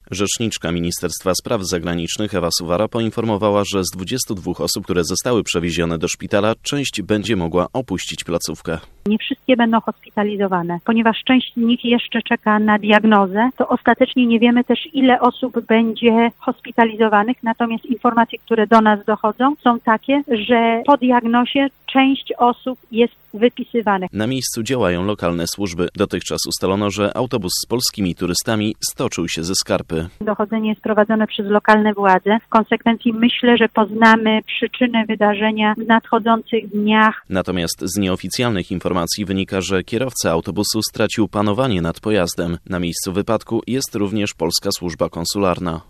Rzeczniczka Ministerstwa Spraw Zagranicznych Ewa Suwara poinformowała, że z 22 osób, które zostały przewiezione do szpitala, część będzie mogła opuścić placówkę. Nie wszystkie będą hospitalizowane, ponieważ część z nich jeszcze czeka na diagnozę, to ostatecznie nie wiemy też, ile osób będzie hospitalizowanych, natomiast informacje, które do nas dochodzą, są takie, że po diagnozie część osób jest wypisywanych. Na miejscu działają lokalne służby. Dotychczas ustalono, że autobus z polskimi turystami stoczył się ze skarpy. Dochodzenie jest prowadzone przez lokalne władze. W konsekwencji myślę, że poznamy przyczynę wydarzenia w nadchodzących dniach. Natomiast z nieoficjalnych informacji wynika, że kierowca autobusu stracił panowanie nad pojazdem. Na miejscu wypadku jest również polska służba konsularna.